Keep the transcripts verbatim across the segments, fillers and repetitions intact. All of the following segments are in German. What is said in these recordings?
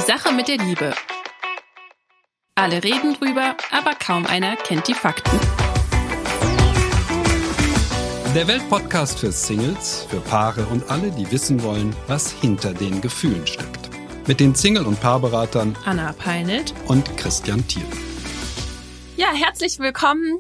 Sache mit der Liebe. Alle reden drüber, aber kaum einer kennt die Fakten. Der Weltpodcast für Singles, für Paare und alle, die wissen wollen, was hinter den Gefühlen steckt. Mit den Single- und Paarberatern Anna Peinelt und Christian Thiel. Ja, herzlich willkommen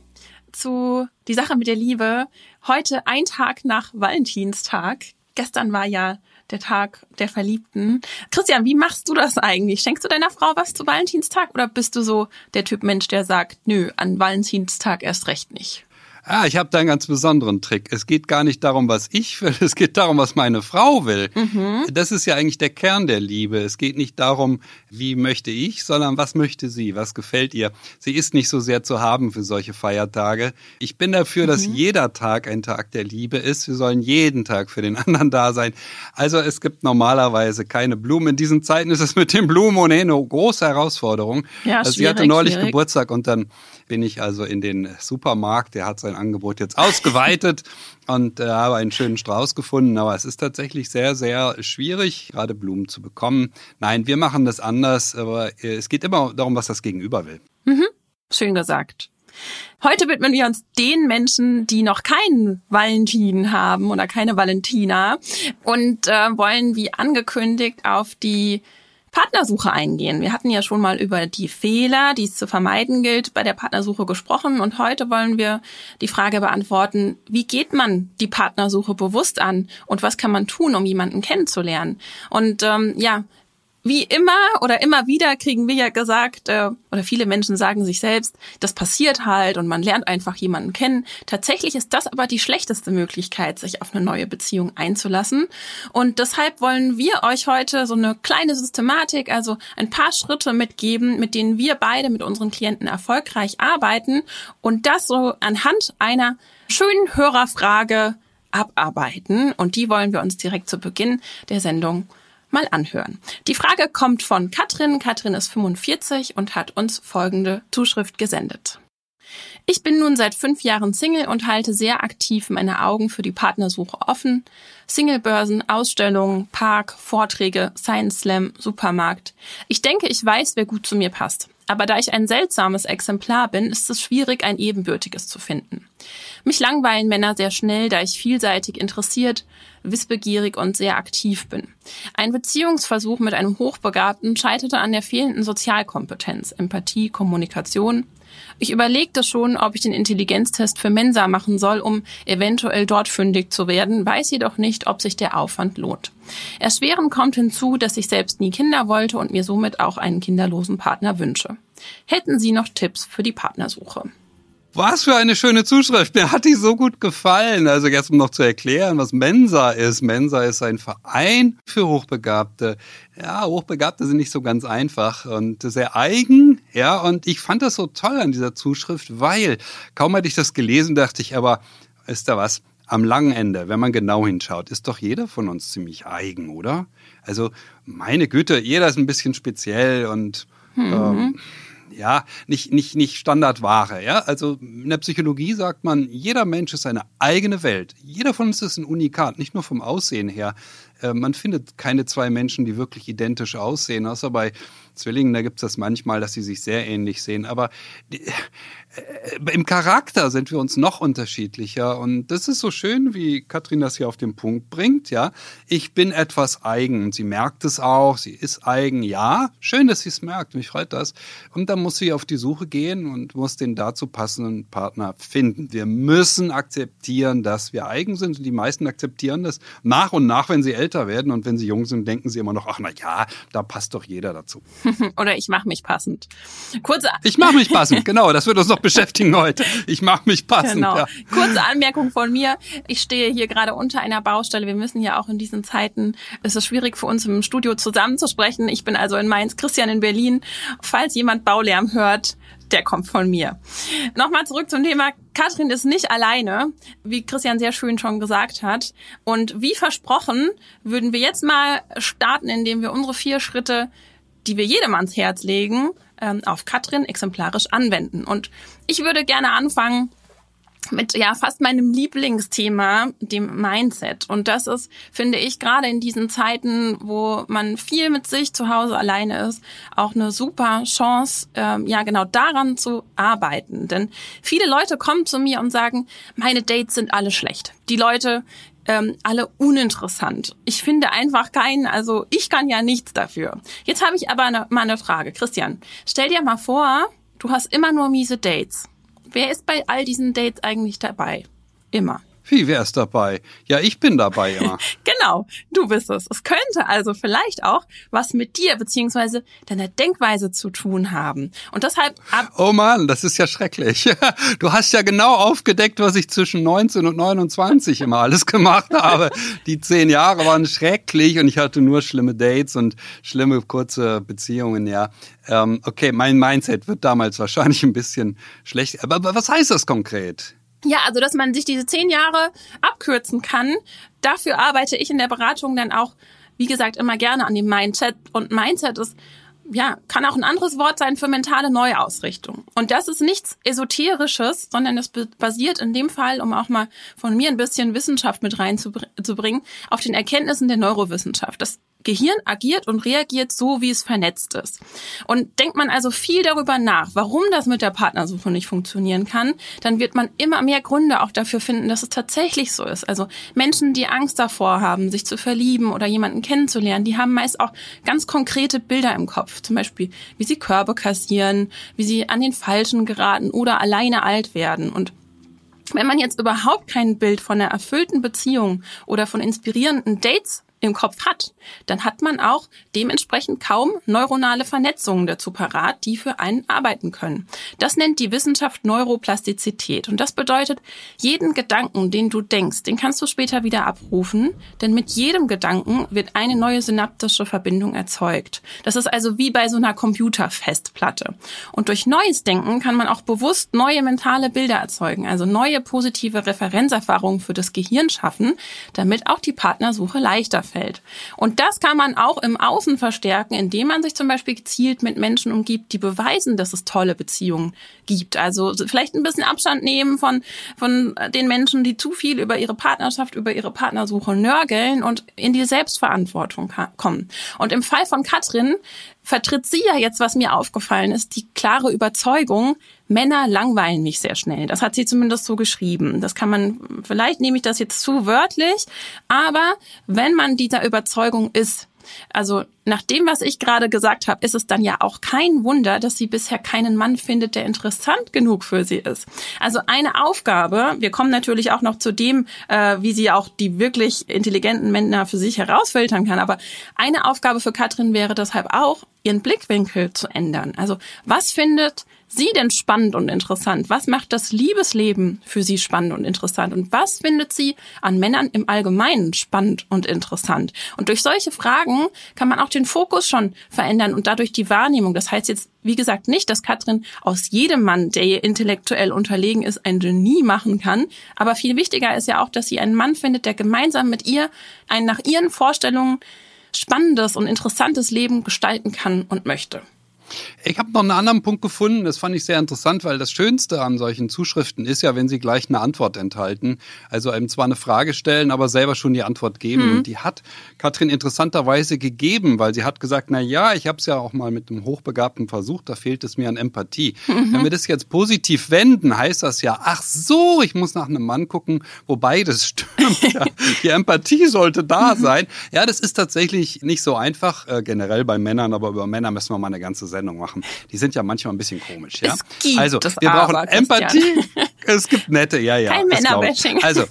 zu Die Sache mit der Liebe. Heute ein Tag nach Valentinstag. Gestern war ja der Tag der Verliebten. Christian, wie machst du das eigentlich? Schenkst du deiner Frau was zu Valentinstag oder bist du so der Typ Mensch, der sagt, nö, an Valentinstag erst recht nicht? Ah, ich habe da einen ganz besonderen Trick. Es geht gar nicht darum, was ich will, es geht darum, was meine Frau will. Mhm. Das ist ja eigentlich der Kern der Liebe. Es geht nicht darum, wie möchte ich, sondern was möchte sie, was gefällt ihr. Sie ist nicht so sehr zu haben für solche Feiertage. Ich bin dafür, mhm. dass jeder Tag ein Tag der Liebe ist. Wir sollen jeden Tag für den anderen da sein. Also es gibt normalerweise keine Blumen. In diesen Zeiten ist es mit den Blumen ohnehin eine große Herausforderung. Ja, also sie hatte neulich schwierig. Geburtstag und dann bin ich also in den Supermarkt, der hat sein Angebot jetzt ausgeweitet und äh, habe einen schönen Strauß gefunden. Aber es ist tatsächlich sehr, sehr schwierig, gerade Blumen zu bekommen. Nein, wir machen das anders, aber äh, es geht immer darum, was das Gegenüber will. Mhm. Schön gesagt. Heute widmen wir uns den Menschen, die noch keinen Valentin haben oder keine Valentina und äh, wollen, wie angekündigt, auf die Partnersuche eingehen. Wir hatten ja schon mal über die Fehler, die es zu vermeiden gilt, bei der Partnersuche gesprochen und heute wollen wir die Frage beantworten, wie geht man die Partnersuche bewusst an und was kann man tun, um jemanden kennenzulernen? Und ähm, ja, wie immer oder immer wieder kriegen wir ja gesagt, äh, oder viele Menschen sagen sich selbst, das passiert halt und man lernt einfach jemanden kennen. Tatsächlich ist das aber die schlechteste Möglichkeit, sich auf eine neue Beziehung einzulassen. Und deshalb wollen wir euch heute so eine kleine Systematik, also ein paar Schritte mitgeben, mit denen wir beide mit unseren Klienten erfolgreich arbeiten und das so anhand einer schönen Hörerfrage abarbeiten. Und die wollen wir uns direkt zu Beginn der Sendung mal anhören. Die Frage kommt von Katrin. Katrin ist fünfundvierzig und hat uns folgende Zuschrift gesendet. Ich bin nun seit fünf Jahren Single und halte sehr aktiv meine Augen für die Partnersuche offen. Singlebörsen, Ausstellungen, Park, Vorträge, Science Slam, Supermarkt. Ich denke, ich weiß, wer gut zu mir passt. Aber da ich ein seltsames Exemplar bin, ist es schwierig, ein ebenbürtiges zu finden. Mich langweilen Männer sehr schnell, da ich vielseitig interessiert, wissbegierig und sehr aktiv bin. Ein Beziehungsversuch mit einem Hochbegabten scheiterte an der fehlenden Sozialkompetenz, Empathie, Kommunikation. Ich überlegte schon, ob ich den Intelligenztest für Mensa machen soll, um eventuell dort fündig zu werden, weiß jedoch nicht, ob sich der Aufwand lohnt. Erschwerend kommt hinzu, dass ich selbst nie Kinder wollte und mir somit auch einen kinderlosen Partner wünsche. Hätten Sie noch Tipps für die Partnersuche? Was für eine schöne Zuschrift. Mir hat die so gut gefallen. Also jetzt um noch zu erklären, was Mensa ist. Mensa ist ein Verein für Hochbegabte. Ja, Hochbegabte sind nicht so ganz einfach und sehr eigen. Ja, und ich fand das so toll an dieser Zuschrift, weil kaum hatte ich das gelesen, dachte ich, aber ist da was? Am langen Ende, wenn man genau hinschaut, ist doch jeder von uns ziemlich eigen, oder? Also meine Güte, jeder ist ein bisschen speziell und mhm. ähm, ja, nicht, nicht, nicht Standardware, ja. Also in der Psychologie sagt man, jeder Mensch ist eine eigene Welt. Jeder von uns ist ein Unikat, nicht nur vom Aussehen her. Äh, man findet keine zwei Menschen, die wirklich identisch aussehen, außer bei Zwillingen, da gibt es das manchmal, dass sie sich sehr ähnlich sehen. Aber die, äh, im Charakter sind wir uns noch unterschiedlicher. Und das ist so schön, wie Katrin das hier auf den Punkt bringt. Ja, ich bin etwas eigen. Und sie merkt es auch. Sie ist eigen. Ja, schön, dass sie es merkt. Mich freut das. Und dann muss sie auf die Suche gehen und muss den dazu passenden Partner finden. Wir müssen akzeptieren, dass wir eigen sind. Und die meisten akzeptieren das nach und nach, wenn sie älter werden. Und wenn sie jung sind, denken sie immer noch, ach na ja, da passt doch jeder dazu. Oder ich mache mich passend. Kurze ich mache mich passend, genau. Das wird uns noch beschäftigen heute. Ich mache mich passend. Genau. Ja. Kurze Anmerkung von mir. Ich stehe hier gerade unter einer Baustelle. Wir müssen ja auch in diesen Zeiten, es ist schwierig für uns im Studio zusammenzusprechen. Ich bin also in Mainz, Christian in Berlin. Falls jemand Baulärm hört, der kommt von mir. Nochmal zurück zum Thema. Katrin ist nicht alleine, wie Christian sehr schön schon gesagt hat. Und wie versprochen, würden wir jetzt mal starten, indem wir unsere vier Schritte, die wir jedem ans Herz legen, auf Katrin exemplarisch anwenden. Und ich würde gerne anfangen mit ja fast meinem Lieblingsthema, dem Mindset. Und das ist, finde ich, gerade in diesen Zeiten, wo man viel mit sich zu Hause alleine ist, auch eine super Chance, ähm, ja genau daran zu arbeiten. Denn viele Leute kommen zu mir und sagen, meine Dates sind alle schlecht. Die Leute ähm, alle uninteressant. Ich finde einfach keinen, also ich kann ja nichts dafür. Jetzt habe ich aber eine, mal eine Frage. Christian, stell dir mal vor, du hast immer nur miese Dates. Wer ist bei all diesen Dates eigentlich dabei? Immer. Wie, wer ist dabei? Ja, ich bin dabei immer. Genau, du bist es. Es könnte also vielleicht auch was mit dir beziehungsweise deiner Denkweise zu tun haben. Und deshalb... Ab oh Mann, das ist ja schrecklich. Du hast ja genau aufgedeckt, was ich zwischen neunzehn und neunundzwanzig immer alles gemacht habe. Die zehn Jahre waren schrecklich und ich hatte nur schlimme Dates und schlimme kurze Beziehungen, ja. Ähm, okay, mein Mindset wird damals wahrscheinlich ein bisschen schlecht. Aber, aber was heißt das konkret? Ja, also dass man sich diese zehn Jahre abkürzen kann, dafür arbeite ich in der Beratung dann auch, wie gesagt, immer gerne an dem Mindset. Und Mindset ist, ja, kann auch ein anderes Wort sein für mentale Neuausrichtung. Und das ist nichts Esoterisches, sondern es basiert in dem Fall, um auch mal von mir ein bisschen Wissenschaft mit reinzubringen, auf den Erkenntnissen der Neurowissenschaft. Das Gehirn agiert und reagiert so, wie es vernetzt ist. Und denkt man also viel darüber nach, warum das mit der Partnersuche nicht funktionieren kann, dann wird man immer mehr Gründe auch dafür finden, dass es tatsächlich so ist. Also Menschen, die Angst davor haben, sich zu verlieben oder jemanden kennenzulernen, die haben meist auch ganz konkrete Bilder im Kopf. Zum Beispiel, wie sie Körbe kassieren, wie sie an den Falschen geraten oder alleine alt werden. Und wenn man jetzt überhaupt kein Bild von einer erfüllten Beziehung oder von inspirierenden Dates im Kopf hat, dann hat man auch dementsprechend kaum neuronale Vernetzungen dazu parat, die für einen arbeiten können. Das nennt die Wissenschaft Neuroplastizität. Und das bedeutet, jeden Gedanken, den du denkst, den kannst du später wieder abrufen, denn mit jedem Gedanken wird eine neue synaptische Verbindung erzeugt. Das ist also wie bei so einer Computerfestplatte. Und durch neues Denken kann man auch bewusst neue mentale Bilder erzeugen, also neue positive Referenzerfahrungen für das Gehirn schaffen, damit auch die Partnersuche leichter fällt. Und das kann man auch im Außen verstärken, indem man sich zum Beispiel gezielt mit Menschen umgibt, die beweisen, dass es tolle Beziehungen gibt. Also vielleicht ein bisschen Abstand nehmen von, von den Menschen, die zu viel über ihre Partnerschaft, über ihre Partnersuche nörgeln und in die Selbstverantwortung kommen. Und im Fall von Katrin vertritt sie ja jetzt, was mir aufgefallen ist, die klare Überzeugung, Männer langweilen mich sehr schnell. Das hat sie zumindest so geschrieben. Das kann man, vielleicht nehme ich das jetzt zu wörtlich, aber wenn man dieser Überzeugung ist, also nach dem, was ich gerade gesagt habe, ist es dann ja auch kein Wunder, dass sie bisher keinen Mann findet, der interessant genug für sie ist. Also eine Aufgabe, wir kommen natürlich auch noch zu dem, äh, wie sie auch die wirklich intelligenten Männer für sich herausfiltern kann, aber eine Aufgabe für Katrin wäre deshalb auch, ihren Blickwinkel zu ändern. Also was findet sie denn spannend und interessant? Was macht das Liebesleben für sie spannend und interessant? Und was findet sie an Männern im Allgemeinen spannend und interessant? Und durch solche Fragen kann man auch den Fokus schon verändern und dadurch die Wahrnehmung. Das heißt jetzt, wie gesagt, nicht, dass Katrin aus jedem Mann, der ihr intellektuell unterlegen ist, ein Genie machen kann. Aber viel wichtiger ist ja auch, dass sie einen Mann findet, der gemeinsam mit ihr ein nach ihren Vorstellungen spannendes und interessantes Leben gestalten kann und möchte. Ich habe noch einen anderen Punkt gefunden, das fand ich sehr interessant, weil das Schönste an solchen Zuschriften ist ja, wenn sie gleich eine Antwort enthalten. Also einem zwar eine Frage stellen, aber selber schon die Antwort geben. Mhm. Und die hat Katrin interessanterweise gegeben, weil sie hat gesagt, na ja, ich habe es ja auch mal mit einem Hochbegabten versucht, da fehlt es mir an Empathie. Mhm. Wenn wir das jetzt positiv wenden, heißt das ja, ach so, ich muss nach einem Mann gucken, wo beides stimmt. Ja, die Empathie sollte da sein. Ja, das ist tatsächlich nicht so einfach, äh, generell bei Männern, aber über Männer müssen wir mal eine ganze Sendung machen. Die sind ja manchmal ein bisschen komisch. Ja? Es gibt also, das wir brauchen aber, Empathie. Es gibt nette, ja, ja. Kein Männerbashing. Also,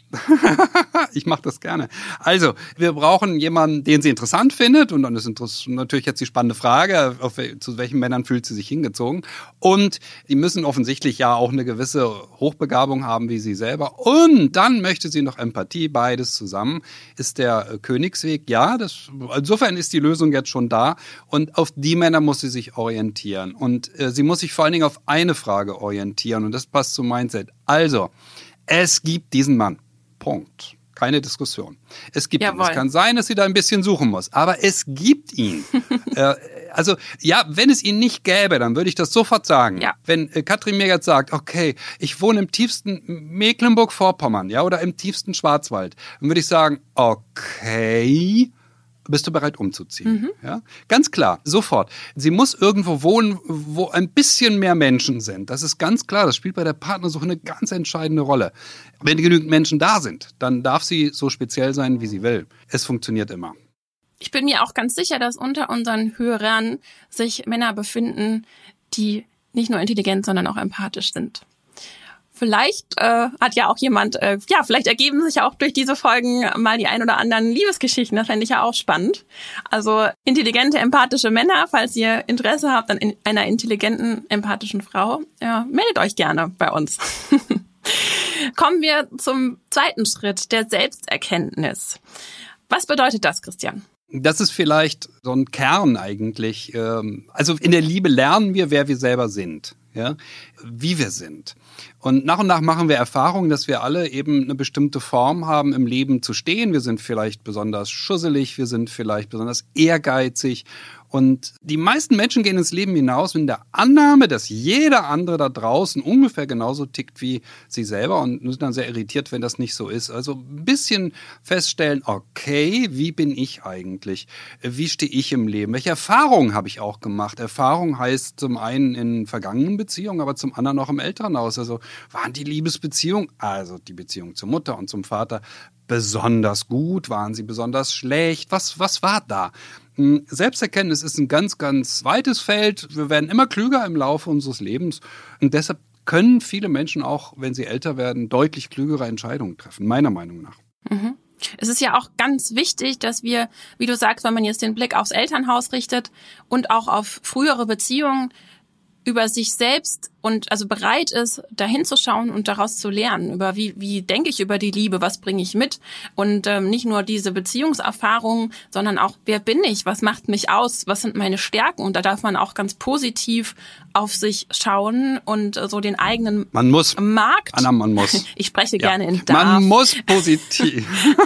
ich mache das gerne. Also, wir brauchen jemanden, den sie interessant findet. Und dann ist natürlich jetzt die spannende Frage, auf, zu welchen Männern fühlt sie sich hingezogen. Und die müssen offensichtlich ja auch eine gewisse Hochbegabung haben wie sie selber. Und dann möchte sie noch Empathie, beides zusammen. Ist der Königsweg, ja. Das, insofern ist die Lösung jetzt schon da. Und auf die Männer muss sie sich orientieren. Und äh, sie muss sich vor allen Dingen auf eine Frage orientieren. Und das passt zum Mindset. Also, es gibt diesen Mann. Punkt. Keine Diskussion. Es gibt Jawohl. ihn. Es kann sein, dass sie da ein bisschen suchen muss, aber es gibt ihn. äh, Also ja, wenn es ihn nicht gäbe, dann würde ich das sofort sagen. Ja. Wenn äh, Katrin mir jetzt sagt, okay, ich wohne im tiefsten Mecklenburg-Vorpommern, ja, oder im tiefsten Schwarzwald, dann würde ich sagen, okay, bist du bereit umzuziehen? Mhm. Ja, ganz klar, sofort. Sie muss irgendwo wohnen, wo ein bisschen mehr Menschen sind. Das ist ganz klar. Das spielt bei der Partnersuche eine ganz entscheidende Rolle. Wenn genügend Menschen da sind, dann darf sie so speziell sein, wie sie will. Es funktioniert immer. Ich bin mir auch ganz sicher, dass unter unseren Hörern sich Männer befinden, die nicht nur intelligent, sondern auch empathisch sind. Vielleicht äh, hat ja auch jemand, äh, ja, vielleicht ergeben sich ja auch durch diese Folgen mal die ein oder anderen Liebesgeschichten. Das fände ich ja auch spannend. Also intelligente, empathische Männer, falls ihr Interesse habt an in einer intelligenten, empathischen Frau, ja, meldet euch gerne bei uns. Kommen wir zum zweiten Schritt, der Selbsterkenntnis. Was bedeutet das, Christian? Das ist vielleicht so ein Kern eigentlich. Also in der Liebe lernen wir, wer wir selber sind, ja, wie wir sind. Und nach und nach machen wir Erfahrungen, dass wir alle eben eine bestimmte Form haben, im Leben zu stehen. Wir sind vielleicht besonders schusselig, wir sind vielleicht besonders ehrgeizig. Und die meisten Menschen gehen ins Leben hinaus mit der Annahme, dass jeder andere da draußen ungefähr genauso tickt wie sie selber und sind dann sehr irritiert, wenn das nicht so ist. Also ein bisschen feststellen, okay, wie bin ich eigentlich? Wie stehe ich im Leben? Welche Erfahrungen habe ich auch gemacht? Erfahrung heißt zum einen in vergangenen Beziehungen, aber zum anderen auch im Elternhaus. Also waren die Liebesbeziehungen, also die Beziehung zur Mutter und zum Vater, besonders gut? Waren sie besonders schlecht? Was, was war da? Selbsterkenntnis ist ein ganz, ganz weites Feld. Wir werden immer klüger im Laufe unseres Lebens. Und deshalb können viele Menschen auch, wenn sie älter werden, deutlich klügere Entscheidungen treffen, meiner Meinung nach. Mhm. Es ist ja auch ganz wichtig, dass wir, wie du sagst, wenn man jetzt den Blick aufs Elternhaus richtet und auch auf frühere Beziehungen, über sich selbst und also bereit ist, dahin zu schauen und daraus zu lernen, über wie wie denke ich über die Liebe, was bringe ich mit und ähm, nicht nur diese Beziehungserfahrungen, sondern auch, wer bin ich, was macht mich aus, was sind meine Stärken, und da darf man auch ganz positiv auf sich schauen und äh, so den eigenen man muss. Markt. Anna, man muss. Ich spreche ja. gerne in darf. Man muss positiv.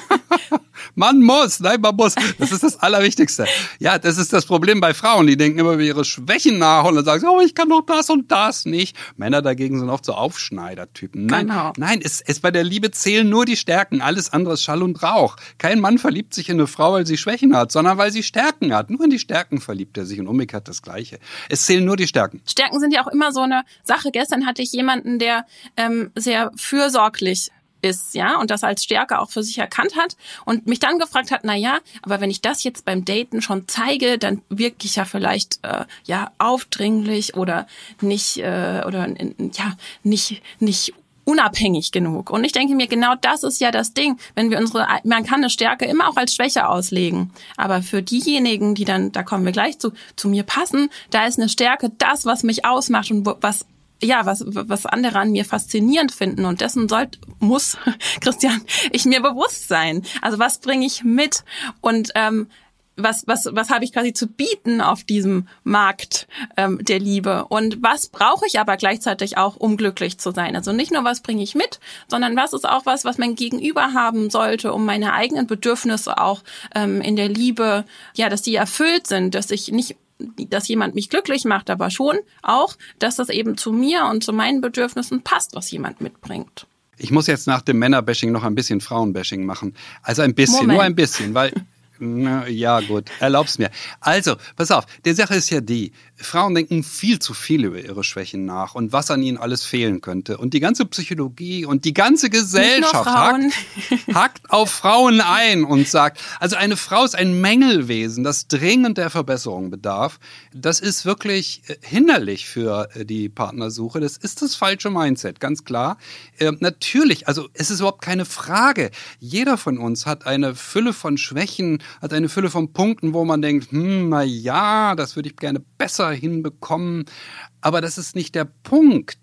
Man muss, nein, man muss. Das ist das Allerwichtigste. Ja, das ist das Problem bei Frauen. Die denken immer über ihre Schwächen nach und dann sagen sie, oh, ich kann doch das und das nicht. Männer dagegen sind oft so Aufschneidertypen. Nein, genau. nein, es, es bei der Liebe zählen nur die Stärken. Alles andere ist Schall und Rauch. Kein Mann verliebt sich in eine Frau, weil sie Schwächen hat, sondern weil sie Stärken hat. Nur in die Stärken verliebt er sich und umgekehrt das Gleiche. Es zählen nur die Stärken. Stärken sind ja auch immer so eine Sache. Gestern hatte ich jemanden, der ähm, sehr fürsorglich ist, ja, und das als Stärke auch für sich erkannt hat und mich dann gefragt hat, na ja, aber wenn ich das jetzt beim Daten schon zeige, dann wirke ich ja vielleicht äh, ja aufdringlich oder nicht äh, oder ja nicht nicht unabhängig genug. Und ich denke mir, genau das ist ja das Ding, wenn wir unsere, man kann eine Stärke immer auch als Schwäche auslegen, aber für diejenigen, die dann, da kommen wir gleich zu, zu mir passen, da ist eine Stärke das, was mich ausmacht und was ja, was was andere an mir faszinierend finden, und dessen sollte, muss, Christian, ich mir bewusst sein. Also was bringe ich mit und ähm, was was was habe ich quasi zu bieten auf diesem Markt ähm, der Liebe, und was brauche ich aber gleichzeitig auch, um glücklich zu sein. Also nicht nur, was bringe ich mit, sondern was ist auch was, was mein Gegenüber haben sollte, um meine eigenen Bedürfnisse auch ähm, in der Liebe, ja, dass die erfüllt sind, dass ich nicht dass jemand mich glücklich macht, aber schon auch, dass das eben zu mir und zu meinen Bedürfnissen passt, was jemand mitbringt. Ich muss jetzt nach dem Männerbashing noch ein bisschen Frauenbashing machen. Also ein bisschen, Moment. nur ein bisschen, weil... Na, ja gut, erlaub's mir. Also, pass auf, die Sache ist ja die, Frauen denken viel zu viel über ihre Schwächen nach und was an ihnen alles fehlen könnte. Und die ganze Psychologie und die ganze Gesellschaft hackt, hackt auf Frauen ein und sagt, also eine Frau ist ein Mängelwesen, das dringend der Verbesserung bedarf. Das ist wirklich hinderlich für die Partnersuche. Das ist das falsche Mindset, ganz klar. Äh, natürlich, also es ist überhaupt keine Frage. Jeder von uns hat eine Fülle von Schwächen, hat eine Fülle von Punkten, wo man denkt, hm, na ja, das würde ich gerne besser hinbekommen. Aber das ist nicht der Punkt.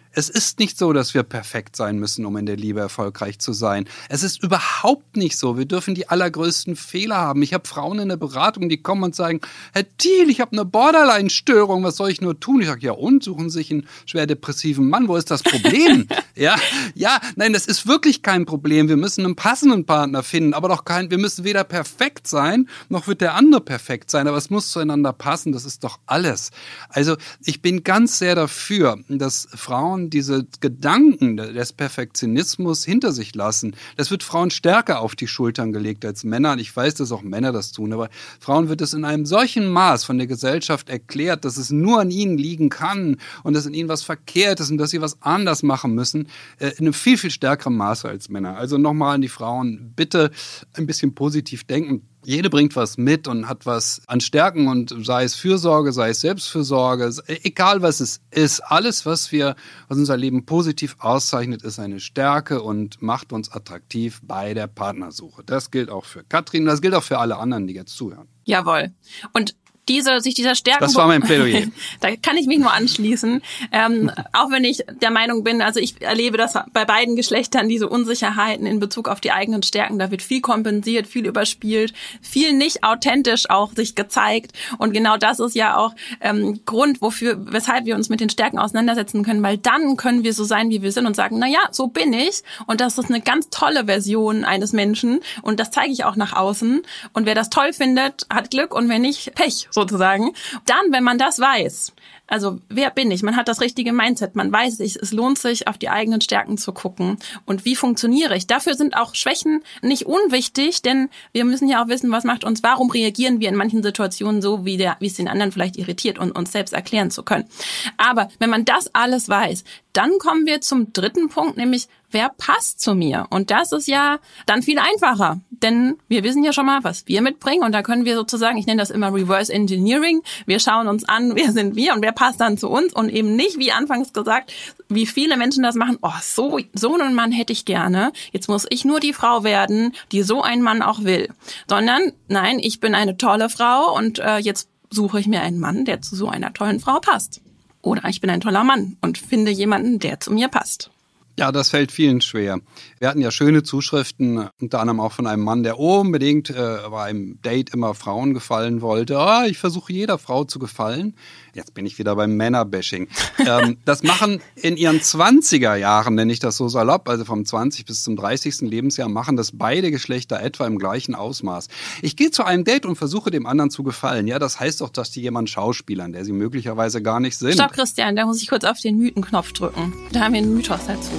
Es ist nicht so, dass wir perfekt sein müssen, um in der Liebe erfolgreich zu sein. Es ist überhaupt nicht so. Wir dürfen die allergrößten Fehler haben. Ich habe Frauen in der Beratung, die kommen und sagen, Herr Thiel, ich habe eine Borderline-Störung, was soll ich nur tun? Ich sage, ja und? Suchen sich einen schwer depressiven Mann, wo ist das Problem? ja, ja, nein, das ist wirklich kein Problem. Wir müssen einen passenden Partner finden, aber doch kein, wir müssen weder perfekt sein, noch wird der andere perfekt sein, aber es muss zueinander passen, das ist doch alles. Also ich bin ganz sehr dafür, dass Frauen diese Gedanken des Perfektionismus hinter sich lassen. Das wird Frauen stärker auf die Schultern gelegt als Männer. Und ich weiß, dass auch Männer das tun, aber Frauen wird es in einem solchen Maß von der Gesellschaft erklärt, dass es nur an ihnen liegen kann und dass in ihnen was verkehrt ist und dass sie was anders machen müssen, in einem viel, viel stärkeren Maße als Männer. Also nochmal an die Frauen, bitte ein bisschen positiv denken. Jede bringt was mit und hat was an Stärken und sei es Fürsorge, sei es Selbstfürsorge, egal was es ist. Alles, was wir, was unser Leben positiv auszeichnet, ist eine Stärke und macht uns attraktiv bei der Partnersuche. Das gilt auch für Katrin, das gilt auch für alle anderen, die jetzt zuhören. Jawohl. Und Diese, sich dieser Stärken... Das war mein Plädoyer. Da kann ich mich nur anschließen. Ähm, auch wenn ich der Meinung bin, also ich erlebe das bei beiden Geschlechtern, diese Unsicherheiten in Bezug auf die eigenen Stärken. Da wird viel kompensiert, viel überspielt, viel nicht authentisch auch sich gezeigt. Und genau das ist ja auch ähm, Grund, wofür, weshalb wir uns mit den Stärken auseinandersetzen können, weil dann können wir so sein, wie wir sind und sagen, na ja, so bin ich. Und das ist eine ganz tolle Version eines Menschen. Und das zeige ich auch nach außen. Und wer das toll findet, hat Glück und wer nicht, Pech. Sozusagen. Dann, wenn man das weiß, also wer bin ich? Man hat das richtige Mindset. Man weiß, es lohnt sich, auf die eigenen Stärken zu gucken. Und wie funktioniere ich? Dafür sind auch Schwächen nicht unwichtig, denn wir müssen ja auch wissen, was macht uns, warum reagieren wir in manchen Situationen so, wie, der, wie es den anderen vielleicht irritiert, und uns selbst erklären zu können. Aber wenn man das alles weiß, dann kommen wir zum dritten Punkt, nämlich wer passt zu mir? Und das ist ja dann viel einfacher, denn wir wissen ja schon mal, was wir mitbringen, und da können wir sozusagen, ich nenne das immer Reverse Engineering, wir schauen uns an, wer sind wir und wer passt dann zu uns, und eben nicht, wie anfangs gesagt, wie viele Menschen das machen, oh, so, so einen Mann hätte ich gerne, jetzt muss ich nur die Frau werden, die so einen Mann auch will, sondern nein, ich bin eine tolle Frau und äh, jetzt suche ich mir einen Mann, der zu so einer tollen Frau passt. Oder ich bin ein toller Mann und finde jemanden, der zu mir passt. Ja, das fällt vielen schwer. Wir hatten ja schöne Zuschriften, unter anderem auch von einem Mann, der unbedingt äh, bei einem Date immer Frauen gefallen wollte. Ah, ich versuche jeder Frau zu gefallen. Jetzt bin ich wieder beim Männerbashing. ähm, das machen in ihren zwanziger Jahren, nenne ich das so salopp, also vom zwanzig bis zum dreißigsten Lebensjahr, machen das beide Geschlechter etwa im gleichen Ausmaß. Ich gehe zu einem Date und versuche dem anderen zu gefallen. Ja, das heißt doch, dass die jemanden schauspielern, der sie möglicherweise gar nicht sind. Stopp, Christian, da muss ich kurz auf den Mythenknopf drücken. Da haben wir einen Mythos dazu.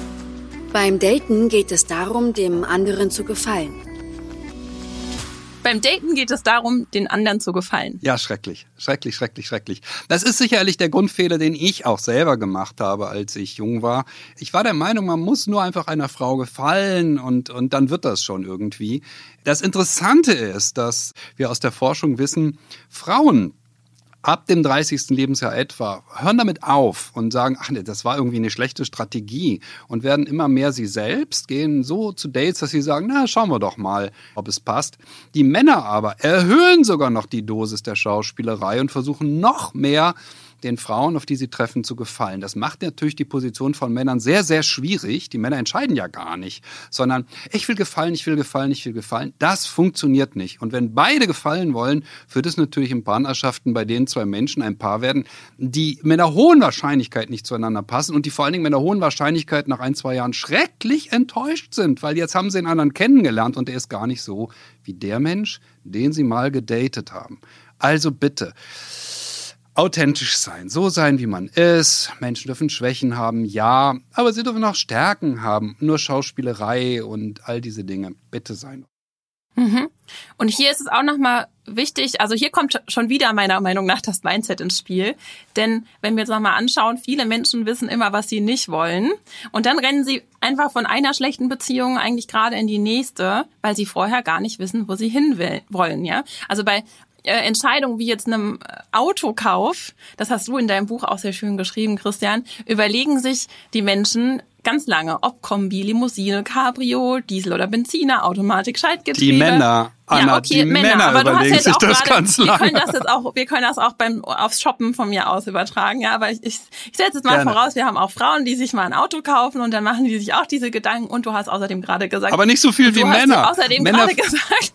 Beim Daten geht es darum, dem anderen zu gefallen. Beim Daten geht es darum, den anderen zu gefallen. Ja, schrecklich. Schrecklich, schrecklich, schrecklich. Das ist sicherlich der Grundfehler, den ich auch selber gemacht habe, als ich jung war. Ich war der Meinung, man muss nur einfach einer Frau gefallen und, und dann wird das schon irgendwie. Das Interessante ist, dass wir aus der Forschung wissen, Frauen ab dem dreißigsten Lebensjahr etwa hören damit auf und sagen, ach nee, das war irgendwie eine schlechte Strategie, und werden immer mehr sie selbst, gehen so zu Dates, dass sie sagen, na, schauen wir doch mal, ob es passt. Die Männer aber erhöhen sogar noch die Dosis der Schauspielerei und versuchen noch mehr den Frauen, auf die sie treffen, zu gefallen. Das macht natürlich die Position von Männern sehr, sehr schwierig. Die Männer entscheiden ja gar nicht, sondern ich will gefallen, ich will gefallen, ich will gefallen. Das funktioniert nicht. Und wenn beide gefallen wollen, führt es natürlich in Partnerschaften, bei denen zwei Menschen ein Paar werden, die mit einer hohen Wahrscheinlichkeit nicht zueinander passen und die vor allen Dingen mit einer hohen Wahrscheinlichkeit nach ein, zwei Jahren schrecklich enttäuscht sind, weil jetzt haben sie einen anderen kennengelernt und der ist gar nicht so wie der Mensch, den sie mal gedatet haben. Also bitte, authentisch sein, so sein, wie man ist. Menschen dürfen Schwächen haben, ja, aber sie dürfen auch Stärken haben. Nur Schauspielerei und all diese Dinge, bitte sein. Mhm. Und hier ist es auch nochmal wichtig, also hier kommt schon wieder meiner Meinung nach das Mindset ins Spiel. Denn wenn wir jetzt nochmal anschauen, viele Menschen wissen immer, was sie nicht wollen. Und dann rennen sie einfach von einer schlechten Beziehung eigentlich gerade in die nächste, weil sie vorher gar nicht wissen, wo sie hin will, wollen. Ja? Also bei Äh, Entscheidungen wie jetzt einem Autokauf, das hast du in deinem Buch auch sehr schön geschrieben, Christian, überlegen sich die Menschen ganz lange, ob Kombi, Limousine, Cabrio, Diesel oder Benziner, Automatik, Schaltgetriebe. Die Männer, Anna, ja, okay, die Männer, Männer aber du hast überlegen jetzt sich auch das gerade, ganz wir lange. können das jetzt auch, wir können das auch beim aufs Shoppen von mir aus übertragen, ja, aber ich, ich, ich setze jetzt mal Gerne. voraus, wir haben auch Frauen, die sich mal ein Auto kaufen und dann machen die sich auch diese Gedanken und du hast außerdem gerade gesagt, aber nicht so viel wie du Männer. hast außerdem Männer gerade gesagt,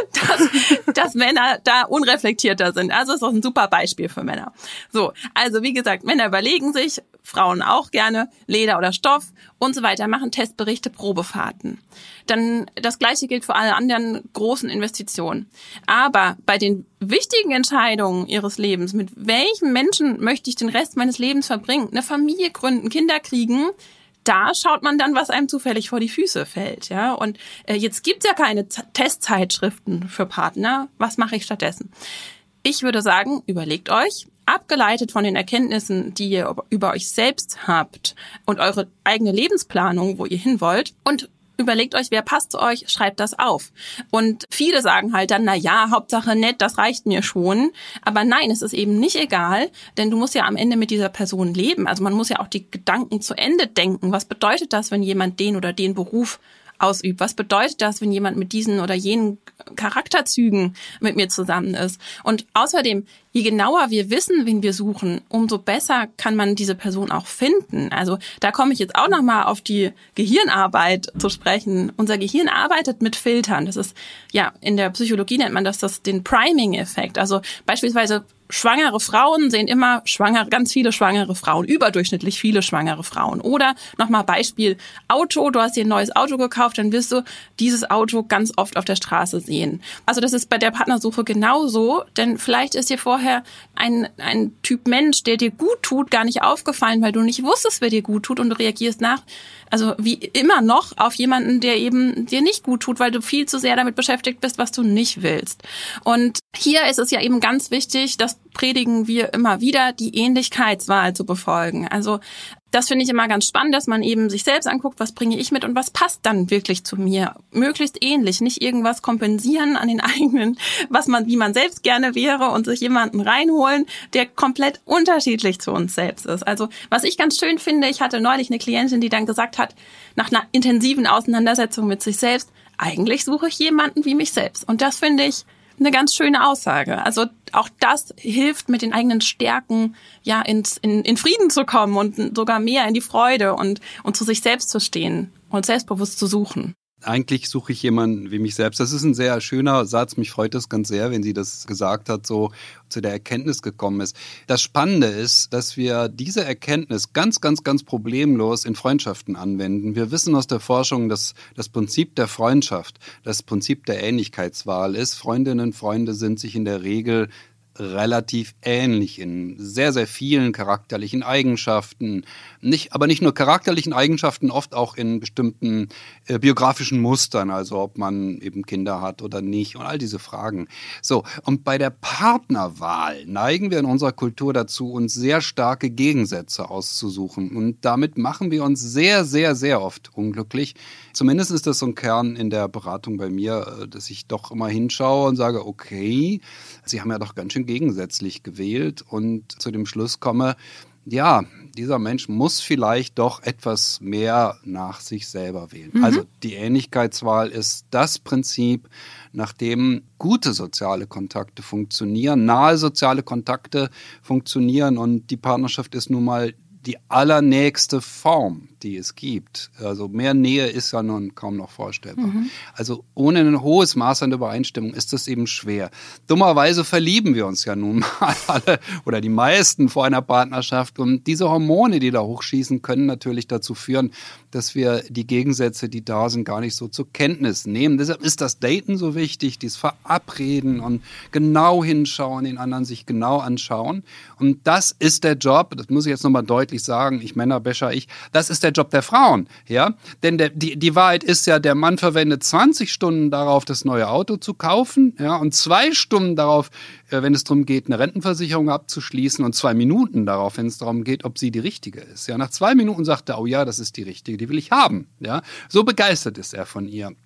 dass, dass Männer da unreflektierter sind. Also ist doch ein super Beispiel für Männer. So, also wie gesagt, Männer überlegen sich, Frauen auch gerne, Leder oder Stoff und so weiter, machen Testberichte, Probefahrten. Dann das Gleiche gilt für alle anderen großen Investitionen. Aber bei den wichtigen Entscheidungen ihres Lebens, mit welchem Menschen möchte ich den Rest meines Lebens verbringen, eine Familie gründen, Kinder kriegen, da schaut man dann, was einem zufällig vor die Füße fällt, ja. Und äh, jetzt gibt's ja keine Z- Testzeitschriften für Partner. Was mache ich stattdessen? Ich würde sagen, überlegt euch, abgeleitet von den Erkenntnissen, die ihr über euch selbst habt und eure eigene Lebensplanung, wo ihr hin wollt, und überlegt euch, wer passt zu euch, schreibt das auf. Und viele sagen halt dann, na ja, Hauptsache nett, das reicht mir schon. Aber nein, es ist eben nicht egal, denn du musst ja am Ende mit dieser Person leben. Also man muss ja auch die Gedanken zu Ende denken. Was bedeutet das, wenn jemand den oder den Beruf ausübt? Was bedeutet das, wenn jemand mit diesen oder jenen Charakterzügen mit mir zusammen ist? Und außerdem, je genauer wir wissen, wen wir suchen, umso besser kann man diese Person auch finden. Also da komme ich jetzt auch nochmal auf die Gehirnarbeit zu sprechen. Unser Gehirn arbeitet mit Filtern. Das ist, ja, in der Psychologie nennt man das, das den Priming-Effekt. Also beispielsweise schwangere Frauen sehen immer schwangere, ganz viele schwangere Frauen, überdurchschnittlich viele schwangere Frauen. Oder nochmal Beispiel Auto, du hast dir ein neues Auto gekauft, dann wirst du dieses Auto ganz oft auf der Straße sehen. Also das ist bei der Partnersuche genauso, denn vielleicht ist dir vorher ein, ein Typ Mensch, der dir gut tut, gar nicht aufgefallen, weil du nicht wusstest, wer dir gut tut und du reagierst nach, also wie immer noch auf jemanden, der eben dir nicht gut tut, weil du viel zu sehr damit beschäftigt bist, was du nicht willst. Und hier ist es ja eben ganz wichtig, das predigen wir immer wieder, die Ähnlichkeitswahl zu befolgen. Also das finde ich immer ganz spannend, dass man eben sich selbst anguckt, was bringe ich mit und was passt dann wirklich zu mir. Möglichst ähnlich, nicht irgendwas kompensieren an den eigenen, was man, wie man selbst gerne wäre und sich jemanden reinholen, der komplett unterschiedlich zu uns selbst ist. Also was ich ganz schön finde, ich hatte neulich eine Klientin, die dann gesagt hat, nach einer intensiven Auseinandersetzung mit sich selbst, eigentlich suche ich jemanden wie mich selbst. Und das finde ich eine ganz schöne Aussage. Also auch das hilft, mit den eigenen Stärken ja ins, in, in Frieden zu kommen und sogar mehr in die Freude und, und zu sich selbst zu stehen und selbstbewusst zu suchen. Eigentlich suche ich jemanden wie mich selbst. Das ist ein sehr schöner Satz. Mich freut es ganz sehr, wenn sie das gesagt hat, so zu der Erkenntnis gekommen ist. Das Spannende ist, dass wir diese Erkenntnis ganz, ganz, ganz problemlos in Freundschaften anwenden. Wir wissen aus der Forschung, dass das Prinzip der Freundschaft, das Prinzip der Ähnlichkeitswahl ist. Freundinnen und Freunde sind sich in der Regel relativ ähnlich in sehr, sehr vielen charakterlichen Eigenschaften. Nicht, aber nicht nur charakterlichen Eigenschaften, oft auch in bestimmten äh, biografischen Mustern, also ob man eben Kinder hat oder nicht und all diese Fragen. So, und bei der Partnerwahl neigen wir in unserer Kultur dazu, uns sehr starke Gegensätze auszusuchen. Und damit machen wir uns sehr, sehr, sehr oft unglücklich. Zumindest ist das so ein Kern in der Beratung bei mir, dass ich doch immer hinschaue und sage, okay, Sie haben ja doch ganz schön gegensätzlich gewählt und zu dem Schluss komme, ja, dieser Mensch muss vielleicht doch etwas mehr nach sich selber wählen. Mhm. Also die Ähnlichkeitswahl ist das Prinzip, nach dem gute soziale Kontakte funktionieren, nahe soziale Kontakte funktionieren und die Partnerschaft ist nun mal die allernächste Form, die es gibt. Also mehr Nähe ist ja nun kaum noch vorstellbar. Mhm. Also ohne ein hohes Maß an Übereinstimmung ist das eben schwer. Dummerweise verlieben wir uns ja nun mal alle oder die meisten vor einer Partnerschaft. Und diese Hormone, die da hochschießen, können natürlich dazu führen, dass wir die Gegensätze, die da sind, gar nicht so zur Kenntnis nehmen. Deshalb ist das Daten so wichtig, dieses Verabreden und genau hinschauen, den anderen sich genau anschauen. Und das ist der Job, das muss ich jetzt nochmal deutlich sagen, ich Männerbecher, ich, das ist der Job der Frauen, ja, denn der, die, die Wahrheit ist ja, der Mann verwendet zwanzig Stunden darauf, das neue Auto zu kaufen, ja, und zwei Stunden darauf, äh, wenn es darum geht, eine Rentenversicherung abzuschließen und zwei Minuten darauf, wenn es darum geht, ob sie die richtige ist, ja, nach zwei Minuten sagt er, oh ja, das ist die richtige, die will ich haben, ja, so begeistert ist er von ihr.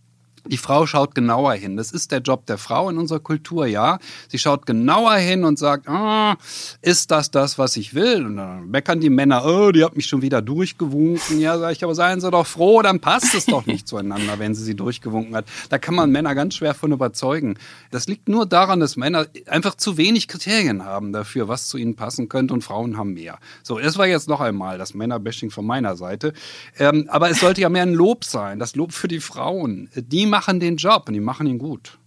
Die Frau schaut genauer hin. Das ist der Job der Frau in unserer Kultur, ja. Sie schaut genauer hin und sagt, ah, ist das das, was ich will? Und dann meckern die Männer, oh, die hat mich schon wieder durchgewunken. Ja, sag ich, aber seien Sie doch froh, dann passt es doch nicht zueinander, wenn sie sie durchgewunken hat. Da kann man Männer ganz schwer von überzeugen. Das liegt nur daran, dass Männer einfach zu wenig Kriterien haben dafür, was zu ihnen passen könnte, und Frauen haben mehr. So, das war jetzt noch einmal das Männerbashing von meiner Seite. Ähm, aber es sollte ja mehr ein Lob sein, das Lob für die Frauen. Die machen den Job und die machen ihn gut.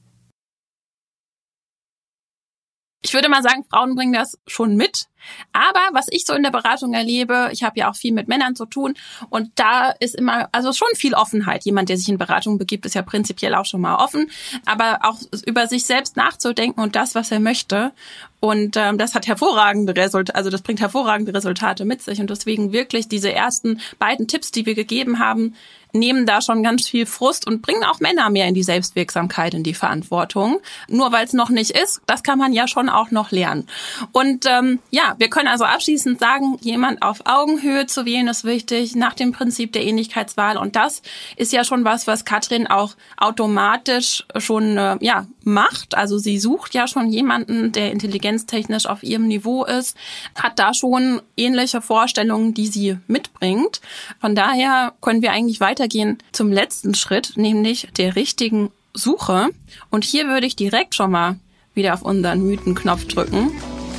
Ich würde mal sagen, Frauen bringen das schon mit. Aber was ich so in der Beratung erlebe, ich habe ja auch viel mit Männern zu tun und da ist immer, also schon viel Offenheit. Jemand, der sich in Beratung begibt, ist ja prinzipiell auch schon mal offen, aber auch über sich selbst nachzudenken und das, was er möchte. Und ähm, das hat hervorragende Resultate, also das bringt hervorragende Resultate mit sich. Und deswegen wirklich diese ersten beiden Tipps, die wir gegeben haben, nehmen da schon ganz viel Frust und bringen auch Männer mehr in die Selbstwirksamkeit, in die Verantwortung. Nur weil es noch nicht ist, das kann man ja schon auch noch lernen. Und ähm, ja, wir können also abschließend sagen, jemand auf Augenhöhe zu wählen ist wichtig, nach dem Prinzip der Ähnlichkeitswahl. Und das ist ja schon was, was Katrin auch automatisch schon äh, ja macht. Also sie sucht ja schon jemanden, der intelligenztechnisch auf ihrem Niveau ist, hat da schon ähnliche Vorstellungen, die sie mitbringt. Von daher können wir eigentlich weitergehen zum letzten Schritt, nämlich der richtigen Suche. Und hier würde ich direkt schon mal wieder auf unseren Mythenknopf drücken.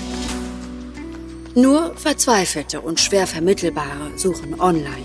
Nur Verzweifelte und schwer Vermittelbare suchen online.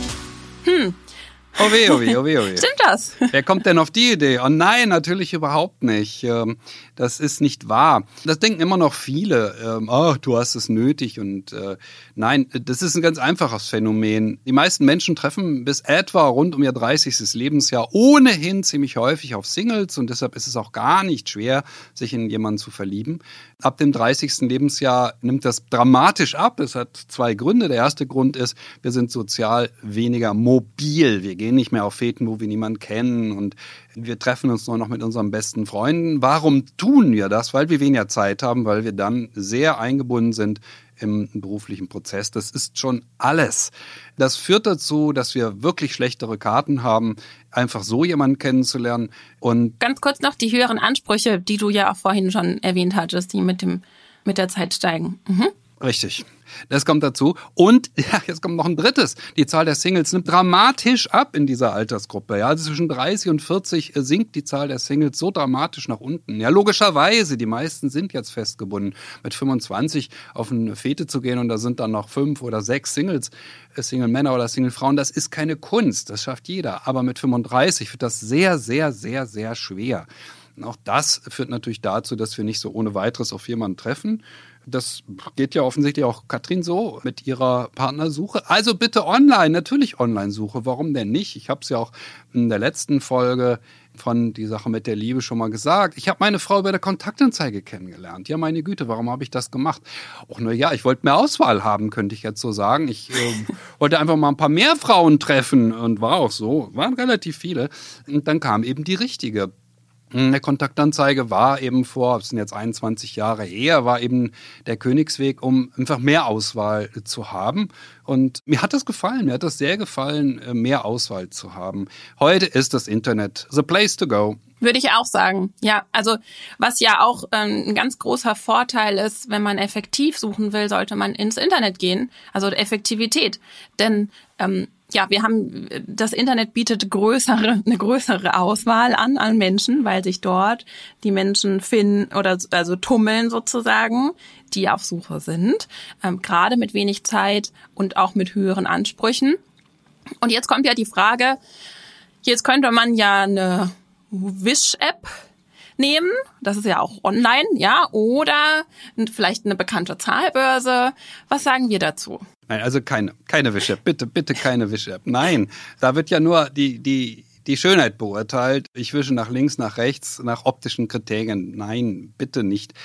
Hm. Oh weh, oh weh, oh weh, oh weh. Stimmt das? Wer kommt denn auf die Idee? Oh nein, natürlich überhaupt nicht. Das ist nicht wahr. Das denken immer noch viele. Oh, du hast es nötig. Und äh, nein, das ist ein ganz einfaches Phänomen. Die meisten Menschen treffen bis etwa rund um ihr dreißigstes Lebensjahr ohnehin ziemlich häufig auf Singles. Und deshalb ist es auch gar nicht schwer, sich in jemanden zu verlieben. Ab dem dreißigsten Lebensjahr nimmt das dramatisch ab. Es hat zwei Gründe. Der erste Grund ist, wir sind sozial weniger mobil. Wir gehen nicht mehr auf Feten, wo wir niemanden kennen, und wir treffen uns nur noch mit unseren besten Freunden. Warum tun wir das? Weil wir weniger Zeit haben, weil wir dann sehr eingebunden sind im beruflichen Prozess. Das ist schon alles. Das führt dazu, dass wir wirklich schlechtere Karten haben, einfach so jemanden kennenzulernen. Und ganz kurz noch die höheren Ansprüche, die du ja auch vorhin schon erwähnt hattest, die mit dem mit der Zeit steigen. Mhm. Richtig. Das kommt dazu. Und ja, jetzt kommt noch ein drittes. Die Zahl der Singles nimmt dramatisch ab in dieser Altersgruppe. Ja, also zwischen dreißig und vierzig sinkt die Zahl der Singles so dramatisch nach unten. Ja, logischerweise. Die meisten sind jetzt festgebunden. Mit fünfundzwanzig auf eine Fete zu gehen und da sind dann noch fünf oder sechs Singles, Single-Männer oder Single-Frauen, das ist keine Kunst. Das schafft jeder. Aber mit fünfunddreißig wird das sehr, sehr, sehr, sehr schwer. Und auch das führt natürlich dazu, dass wir nicht so ohne weiteres auf jemanden treffen. Das geht ja offensichtlich auch Katrin so mit ihrer Partnersuche. Also bitte online, natürlich Online-Suche. Warum denn nicht? Ich habe es ja auch in der letzten Folge von Die Sache mit der Liebe schon mal gesagt. Ich habe meine Frau bei der Kontaktanzeige kennengelernt. Ja, meine Güte, warum habe ich das gemacht? Och, na ja, ich wollte mehr Auswahl haben, könnte ich jetzt so sagen. Ich äh, wollte einfach mal ein paar mehr Frauen treffen und war auch so. Waren relativ viele. Und dann kam eben die richtige. Eine Kontaktanzeige war eben vor, das sind jetzt einundzwanzig Jahre her, war eben der Königsweg, um einfach mehr Auswahl zu haben. Und mir hat das gefallen, mir hat das sehr gefallen, mehr Auswahl zu haben. Heute ist das Internet the place to go. Würde ich auch sagen. Ja, also was ja auch ähm, ein ganz großer Vorteil ist, wenn man effektiv suchen will, sollte man ins Internet gehen. Also Effektivität. Denn ähm, ja, wir haben, das Internet bietet größere, eine größere Auswahl an, an Menschen, weil sich dort die Menschen finden oder also tummeln sozusagen, die auf Suche sind, ähm, gerade mit wenig Zeit und auch mit höheren Ansprüchen. Und jetzt kommt ja die Frage, jetzt könnte man ja eine Wish-App nehmen, das ist ja auch online, ja, oder vielleicht eine bekannte Zahlbörse. Was sagen wir dazu? Nein, also keine, keine Wish-App. Bitte, bitte keine Wish-App. Nein, da wird ja nur die, die, die Schönheit beurteilt. Ich wische nach links, nach rechts, nach optischen Kriterien. Nein, bitte nicht.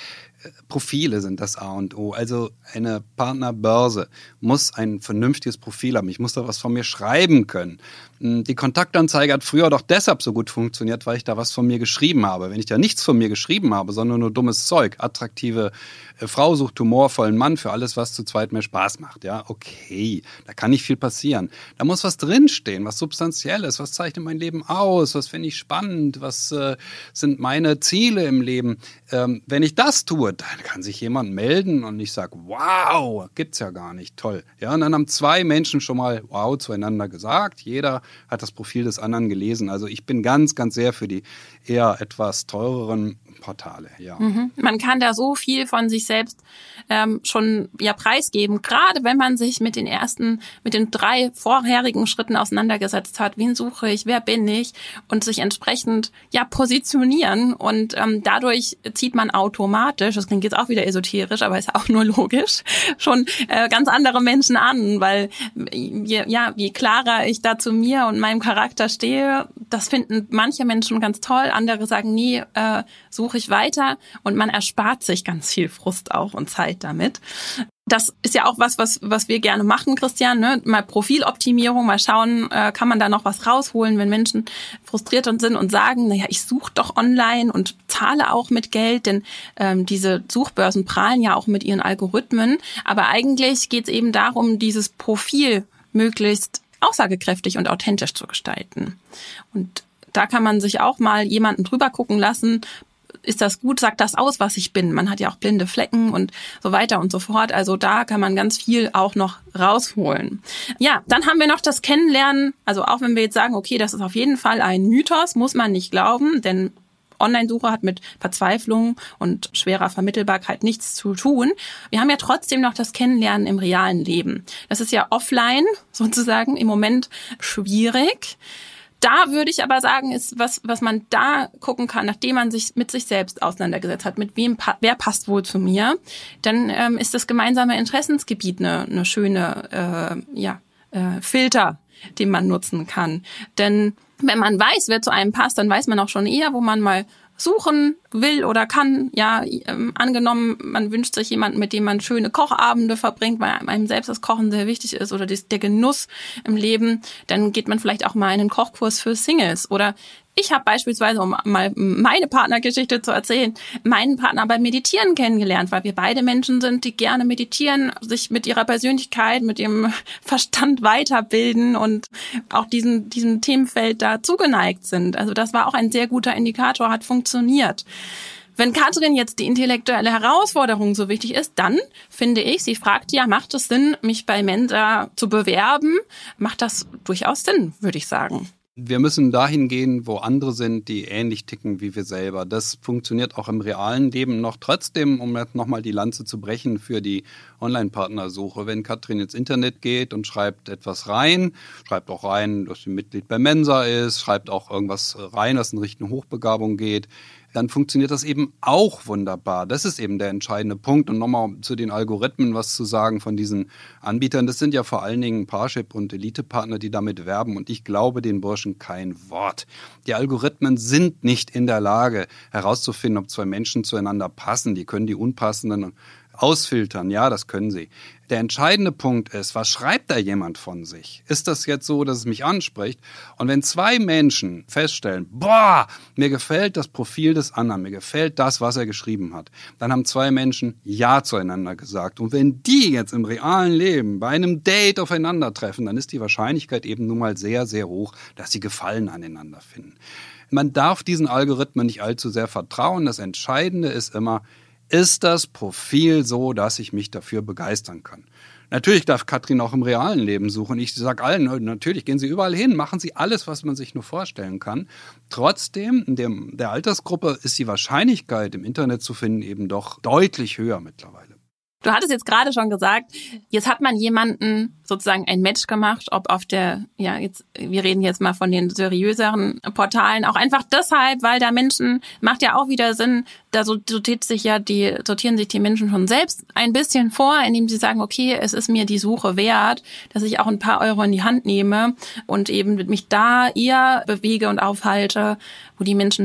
Profile sind das A und O. Also eine Partnerbörse muss ein vernünftiges Profil haben. Ich muss da was von mir schreiben können. Die Kontaktanzeige hat früher doch deshalb so gut funktioniert, weil ich da was von mir geschrieben habe. Wenn ich da nichts von mir geschrieben habe, sondern nur dummes Zeug, attraktive äh, Frau sucht humorvollen Mann für alles, was zu zweit mehr Spaß macht, ja, okay, da kann nicht viel passieren. Da muss was drinstehen, was Substanzielles, was zeichnet mein Leben aus, was finde ich spannend, was äh, sind meine Ziele im Leben. Ähm, wenn ich das tue, dann kann sich jemand melden und ich sage, wow, gibt's ja gar nicht, toll. Ja, und dann haben zwei Menschen schon mal wow zueinander gesagt, jeder hat das Profil des anderen gelesen. Also ich bin ganz, ganz sehr für die eher etwas teureren Portale. Ja. Mhm. Man kann da so viel von sich selbst ähm, schon ja preisgeben, gerade wenn man sich mit den ersten, mit den drei vorherigen Schritten auseinandergesetzt hat. Wen suche ich? Wer bin ich? Und sich entsprechend ja positionieren. Und ähm, dadurch zieht man automatisch, das klingt jetzt auch wieder esoterisch, aber ist auch nur logisch, schon äh, ganz andere Menschen an, weil je, ja, je klarer ich da zu mir und meinem Charakter stehe, das finden manche Menschen ganz toll, andere sagen, nee, äh, suche ich weiter, und man erspart sich ganz viel Frust auch und Zeit damit. Das ist ja auch was, was was wir gerne machen, Christian, ne? Mal Profiloptimierung, mal schauen, äh, kann man da noch was rausholen, wenn Menschen frustriert sind und sagen, naja, ich suche doch online und zahle auch mit Geld, denn ähm, diese Suchbörsen prahlen ja auch mit ihren Algorithmen. Aber eigentlich geht es eben darum, dieses Profil möglichst aussagekräftig und authentisch zu gestalten. Und da kann man sich auch mal jemanden drüber gucken lassen. Ist das gut? Sagt das aus, was ich bin? Man hat ja auch blinde Flecken und so weiter und so fort. Also da kann man ganz viel auch noch rausholen. Ja, dann haben wir noch das Kennenlernen. Also auch wenn wir jetzt sagen, okay, das ist auf jeden Fall ein Mythos, muss man nicht glauben, denn Online-Suche hat mit Verzweiflung und schwerer Vermittelbarkeit nichts zu tun. Wir haben ja trotzdem noch das Kennenlernen im realen Leben. Das ist ja offline sozusagen im Moment schwierig. Da würde ich aber sagen, ist was, was man da gucken kann, nachdem man sich mit sich selbst auseinandergesetzt hat, mit wem, wer passt wohl zu mir, dann ähm, ist das gemeinsame Interessensgebiet eine, eine schöne äh, ja, äh, Filter, den man nutzen kann. Denn wenn man weiß, wer zu einem passt, dann weiß man auch schon eher, wo man mal suchen will oder kann. Ja, ähm, angenommen, man wünscht sich jemanden, mit dem man schöne Kochabende verbringt, weil einem selbst das Kochen sehr wichtig ist, oder das, der Genuss im Leben, dann geht man vielleicht auch mal in einen Kochkurs für Singles. Oder ich habe beispielsweise, um mal meine Partnergeschichte zu erzählen, meinen Partner beim Meditieren kennengelernt, weil wir beide Menschen sind, die gerne meditieren, sich mit ihrer Persönlichkeit, mit ihrem Verstand weiterbilden und auch diesen, diesem Themenfeld da zugeneigt sind. Also das war auch ein sehr guter Indikator, hat funktioniert. Wenn Katrin jetzt die intellektuelle Herausforderung so wichtig ist, dann finde ich, sie fragt ja, macht es Sinn, mich bei Mensa zu bewerben? Macht das durchaus Sinn, würde ich sagen. Wir müssen dahin gehen, wo andere sind, die ähnlich ticken wie wir selber. Das funktioniert auch im realen Leben noch. Trotzdem, um jetzt nochmal die Lanze zu brechen für die Online-Partnersuche. Wenn Katrin ins Internet geht und schreibt etwas rein, schreibt auch rein, dass sie Mitglied bei Mensa ist, schreibt auch irgendwas rein, was in Richtung Hochbegabung geht, dann funktioniert das eben auch wunderbar. Das ist eben der entscheidende Punkt. Und nochmal zu den Algorithmen was zu sagen von diesen Anbietern. Das sind ja vor allen Dingen Parship und Elite-Partner, die damit werben. Und ich glaube den Burschen kein Wort. Die Algorithmen sind nicht in der Lage herauszufinden, ob zwei Menschen zueinander passen. Die können die unpassenden ausfiltern, ja, das können sie. Der entscheidende Punkt ist, was schreibt da jemand von sich? Ist das jetzt so, dass es mich anspricht? Und wenn zwei Menschen feststellen, boah, mir gefällt das Profil des anderen, mir gefällt das, was er geschrieben hat, dann haben zwei Menschen Ja zueinander gesagt. Und wenn die jetzt im realen Leben bei einem Date aufeinandertreffen, dann ist die Wahrscheinlichkeit eben nun mal sehr, sehr hoch, dass sie Gefallen aneinander finden. Man darf diesen Algorithmen nicht allzu sehr vertrauen. Das Entscheidende ist immer, ist das Profil so, dass ich mich dafür begeistern kann? Natürlich darf Katrin auch im realen Leben suchen. Ich sage allen, natürlich gehen Sie überall hin, machen Sie alles, was man sich nur vorstellen kann. Trotzdem, in dem, der Altersgruppe ist die Wahrscheinlichkeit, im Internet zu finden, eben doch deutlich höher mittlerweile. Du hattest jetzt gerade schon gesagt, jetzt hat man jemanden sozusagen ein Match gemacht, ob auf der, ja, jetzt, wir reden jetzt mal von den seriöseren Portalen, auch einfach deshalb, weil da Menschen, macht ja auch wieder Sinn, da sortiert sich ja die, sortieren sich die Menschen schon selbst ein bisschen vor, indem sie sagen, okay, es ist mir die Suche wert, dass ich auch ein paar Euro in die Hand nehme und eben mich da eher bewege und aufhalte, wo die Menschen es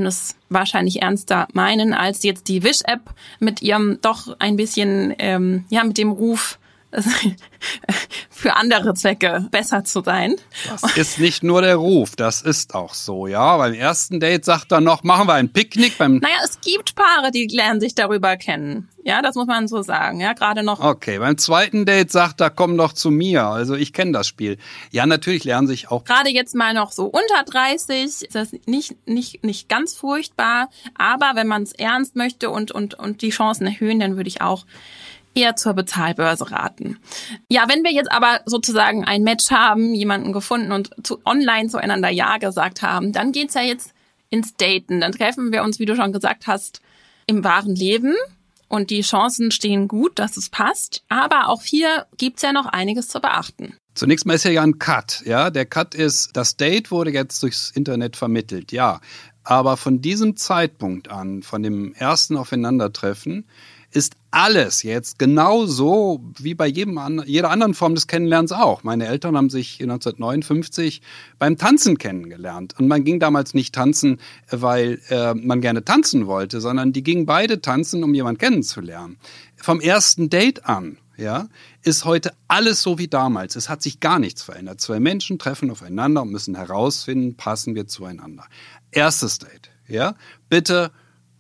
wahrscheinlich ernster meinen als jetzt die Wish-App mit ihrem doch ein bisschen, ähm, ja, mit dem Ruf, für andere Zwecke besser zu sein. Das ist nicht nur der Ruf, das ist auch so, ja. Beim ersten Date sagt er noch, machen wir ein Picknick. Beim naja, es gibt Paare, die lernen sich darüber kennen. Ja, das muss man so sagen, ja, gerade noch. Okay, beim zweiten Date sagt er, komm doch zu mir. Also ich kenne das Spiel. Ja, natürlich lernen sich auch. Gerade jetzt mal noch so unter dreißig ist das nicht, nicht, nicht ganz furchtbar. Aber wenn man es ernst möchte und, und, und die Chancen erhöhen, dann würde ich auch eher zur Bezahlbörse raten. Ja, wenn wir jetzt aber sozusagen ein Match haben, jemanden gefunden und zu, online zueinander Ja gesagt haben, dann geht's ja jetzt ins Daten. Dann treffen wir uns, wie du schon gesagt hast, im wahren Leben und die Chancen stehen gut, dass es passt. Aber auch hier gibt's ja noch einiges zu beachten. Zunächst mal ist ja ein Cut, ja. Der Cut ist, das Date wurde jetzt durchs Internet vermittelt, ja. Aber von diesem Zeitpunkt an, von dem ersten Aufeinandertreffen, ist alles jetzt genauso wie bei jedem an, jeder anderen Form des Kennenlernens auch. Meine Eltern haben sich neunzehnhundertneunundfünfzig beim Tanzen kennengelernt. Und man ging damals nicht tanzen, weil äh, man gerne tanzen wollte, sondern die gingen beide tanzen, um jemanden kennenzulernen. Vom ersten Date an, ja, ist heute alles so wie damals. Es hat sich gar nichts verändert. Zwei Menschen treffen aufeinander und müssen herausfinden, passen wir zueinander. Erstes Date, ja, bitte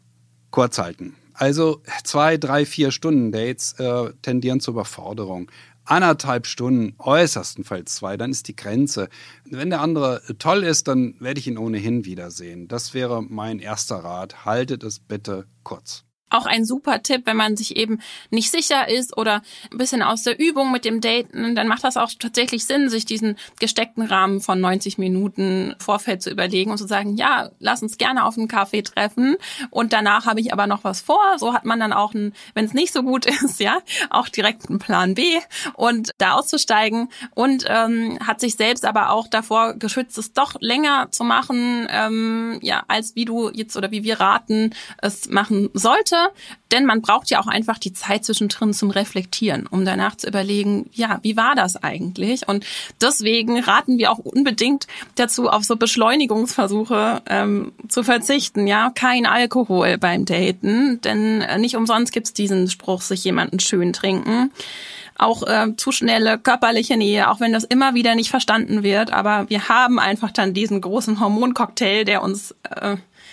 kurz halten. Also zwei, drei, vier Stunden Dates äh, tendieren zur Überforderung. Anderthalb Stunden, äußerstenfalls zwei, dann ist die Grenze. Wenn der andere toll ist, dann werde ich ihn ohnehin wiedersehen. Das wäre mein erster Rat. Haltet es bitte kurz. Auch ein super Tipp, wenn man sich eben nicht sicher ist oder ein bisschen aus der Übung mit dem Daten, dann macht das auch tatsächlich Sinn, sich diesen gesteckten Rahmen von neunzig Minuten Vorfeld zu überlegen und zu sagen, ja, lass uns gerne auf einen Kaffee treffen und danach habe ich aber noch was vor. So hat man dann auch, einen, wenn es nicht so gut ist, ja, auch direkt einen Plan B und da auszusteigen und ähm, hat sich selbst aber auch davor geschützt, es doch länger zu machen, ähm, ja, als wie du jetzt oder wie wir raten, es machen sollte. Denn man braucht ja auch einfach die Zeit zwischendrin zum Reflektieren, um danach zu überlegen, ja, wie war das eigentlich? Und deswegen raten wir auch unbedingt dazu, auf so Beschleunigungsversuche ähm, zu verzichten. Ja, kein Alkohol beim Daten, denn nicht umsonst gibt's diesen Spruch, sich jemanden schön trinken. Auch äh, zu schnelle körperliche Nähe, auch wenn das immer wieder nicht verstanden wird. Aber wir haben einfach dann diesen großen Hormoncocktail, der uns äh,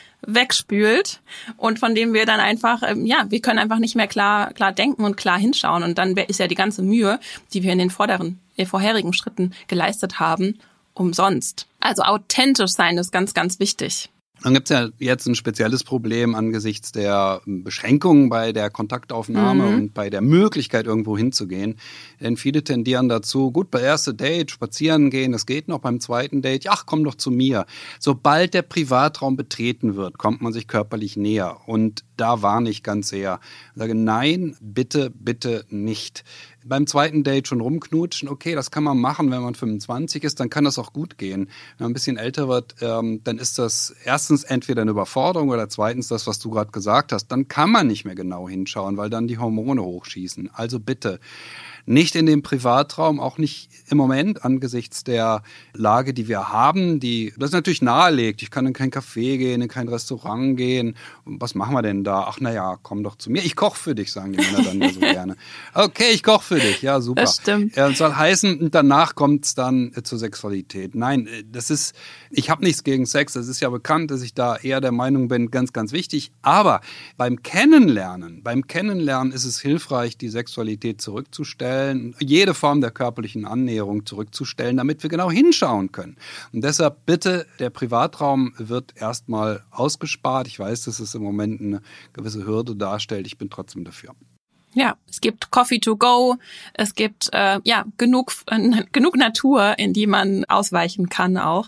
wegspült und von dem wir dann einfach, ja, wir können einfach nicht mehr klar klar denken und klar hinschauen und dann ist ja die ganze Mühe, die wir in den vorderen, den vorherigen Schritten geleistet haben, umsonst. Also authentisch sein ist ganz, ganz wichtig. Dann gibt es ja jetzt ein spezielles Problem angesichts der Beschränkungen bei der Kontaktaufnahme mhm. und bei der Möglichkeit, irgendwo hinzugehen. Denn viele tendieren dazu, gut, bei erste Date spazieren gehen, das geht noch, beim zweiten Date, ach, komm doch zu mir. Sobald der Privatraum betreten wird, kommt man sich körperlich näher. Und da warne ich ganz sehr. Ich sage, nein, bitte, bitte nicht. Beim zweiten Date schon rumknutschen, okay, das kann man machen, wenn man fünfundzwanzig ist, dann kann das auch gut gehen. Wenn man ein bisschen älter wird, ähm, dann ist das erstens entweder eine Überforderung oder zweitens das, was du gerade gesagt hast. Dann kann man nicht mehr genau hinschauen, weil dann die Hormone hochschießen. Also bitte, nicht in dem Privatraum, auch nicht im Moment angesichts der Lage, die wir haben, die das natürlich nahelegt. Ich kann in kein Café gehen, in kein Restaurant gehen. Was machen wir denn da? Ach naja, komm doch zu mir. Ich koche für dich, sagen die Männer dann ja so gerne. Okay, ich koche für dich. Ja, super. Das stimmt. Das soll heißen, danach kommt es dann zur Sexualität. Nein, das ist, ich habe nichts gegen Sex. Das ist ja bekannt, dass ich da eher der Meinung bin, ganz, ganz wichtig. Aber beim Kennenlernen, beim Kennenlernen ist es hilfreich, die Sexualität zurückzustellen, jede Form der körperlichen Annäherung zurückzustellen, damit wir genau hinschauen können. Und deshalb bitte, der Privatraum wird erstmal ausgespart. Ich weiß, dass es im Moment eine gewisse Hürde darstellt. Ich bin trotzdem dafür. Ja, es gibt Coffee to go, es gibt äh, ja genug äh, genug Natur, in die man ausweichen kann auch.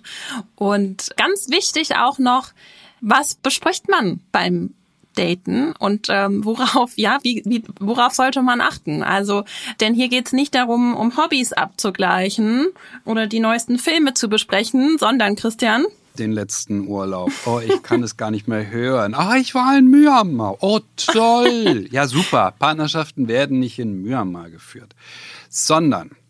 Und ganz wichtig auch noch, was bespricht man beim Daten und ähm, worauf, ja, wie, wie, worauf sollte man achten? Also, denn hier geht's nicht darum, um Hobbys abzugleichen oder die neuesten Filme zu besprechen, sondern, Christian? Den letzten Urlaub. Oh, ich kann es gar nicht mehr hören. Ah, ich war in Myanmar. Oh, toll. Ja, super. Partnerschaften werden nicht in Myanmar geführt, sondern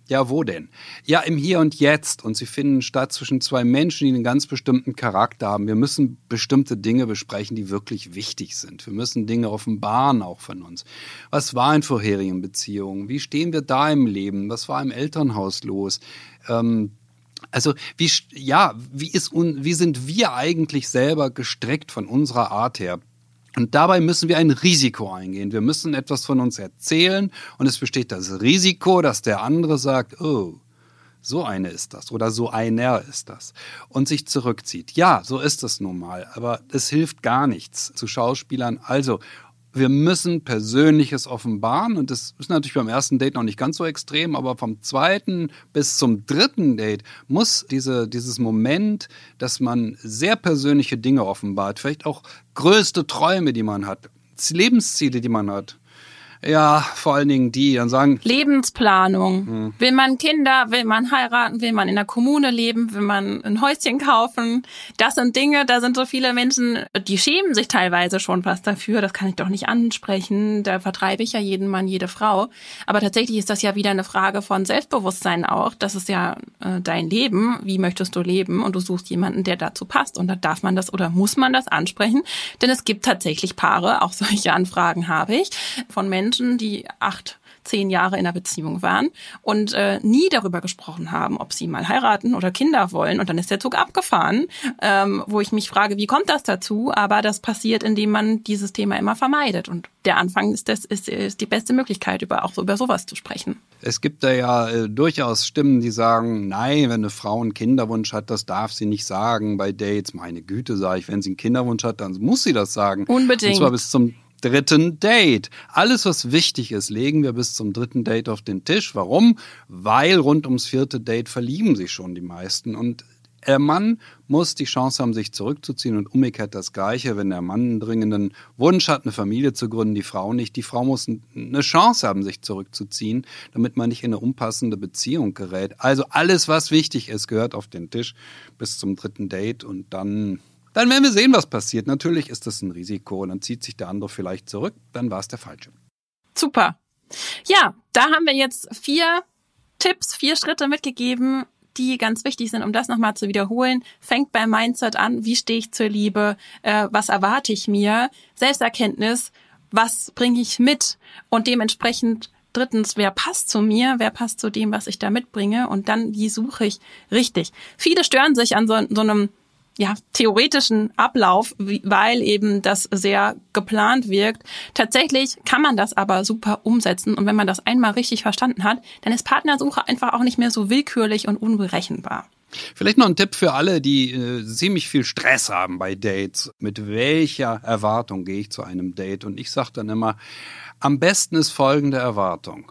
Ja, wo denn? Ja, im Hier und Jetzt. Und sie finden statt zwischen zwei Menschen, die einen ganz bestimmten Charakter haben. Wir müssen bestimmte Dinge besprechen, die wirklich wichtig sind. Wir müssen Dinge offenbaren auch von uns. Was war in vorherigen Beziehungen? Wie stehen wir da im Leben? Was war im Elternhaus los? Ähm, also wie, ja, wie, ist, wie sind wir eigentlich selber gestrickt von unserer Art her? Und dabei müssen wir ein Risiko eingehen. Wir müssen etwas von uns erzählen und es besteht das Risiko, dass der andere sagt, oh, so eine ist das oder so einer ist das und sich zurückzieht. Ja, so ist es nun mal, aber es hilft gar nichts zu Schauspielern. Also wir müssen Persönliches offenbaren und das ist natürlich beim ersten Date noch nicht ganz so extrem, aber vom zweiten bis zum dritten Date muss diese, dieses Moment, dass man sehr persönliche Dinge offenbart, vielleicht auch größte Träume, die man hat, Lebensziele, die man hat. Ja, vor allen Dingen die, dann sagen... Lebensplanung. Hm. Will man Kinder, will man heiraten, will man in der Kommune leben, will man ein Häuschen kaufen? Das sind Dinge, da sind so viele Menschen, die schämen sich teilweise schon fast dafür. Das kann ich doch nicht ansprechen. Da vertreibe ich ja jeden Mann, jede Frau. Aber tatsächlich ist das ja wieder eine Frage von Selbstbewusstsein auch. Das ist ja äh, dein Leben. Wie möchtest du leben? Und du suchst jemanden, der dazu passt. Und da darf man das oder muss man das ansprechen. Denn es gibt tatsächlich Paare, auch solche Anfragen habe ich, von Menschen, Menschen, die acht, zehn Jahre in einer Beziehung waren und äh, nie darüber gesprochen haben, ob sie mal heiraten oder Kinder wollen. Und dann ist der Zug abgefahren, ähm, wo ich mich frage, wie kommt das dazu? Aber das passiert, indem man dieses Thema immer vermeidet. Und der Anfang ist, das, ist, ist die beste Möglichkeit, über auch so über sowas zu sprechen. Es gibt da ja äh, durchaus Stimmen, die sagen, nein, wenn eine Frau einen Kinderwunsch hat, das darf sie nicht sagen bei Dates. Meine Güte, sage ich, wenn sie einen Kinderwunsch hat, dann muss sie das sagen. Unbedingt. Und zwar bis zum dritten Date. Alles, was wichtig ist, legen wir bis zum dritten Date auf den Tisch. Warum? Weil rund ums vierte Date verlieben sich schon die meisten. Und der Mann muss die Chance haben, sich zurückzuziehen und umgekehrt das Gleiche. Wenn der Mann einen dringenden Wunsch hat, eine Familie zu gründen, die Frau nicht. Die Frau muss eine Chance haben, sich zurückzuziehen, damit man nicht in eine unpassende Beziehung gerät. Also alles, was wichtig ist, gehört auf den Tisch bis zum dritten Date und dann... Dann werden wir sehen, was passiert. Natürlich ist das ein Risiko und dann zieht sich der andere vielleicht zurück. Dann war es der Falsche. Super. Ja, da haben wir jetzt vier Tipps, vier Schritte mitgegeben, die ganz wichtig sind, um das nochmal zu wiederholen. Fängt beim Mindset an. Wie stehe ich zur Liebe? Äh, was erwarte ich mir? Selbsterkenntnis. Was bringe ich mit? Und dementsprechend drittens, wer passt zu mir? Wer passt zu dem, was ich da mitbringe? Und dann, wie suche ich richtig? Viele stören sich an so, so einem ja, theoretischen Ablauf, weil eben das sehr geplant wirkt. Tatsächlich kann man das aber super umsetzen und wenn man das einmal richtig verstanden hat, dann ist Partnersuche einfach auch nicht mehr so willkürlich und unberechenbar. Vielleicht noch ein Tipp für alle, die äh, ziemlich viel Stress haben bei Dates. Mit welcher Erwartung gehe ich zu einem Date? Und ich sage dann immer, am besten ist folgende Erwartung.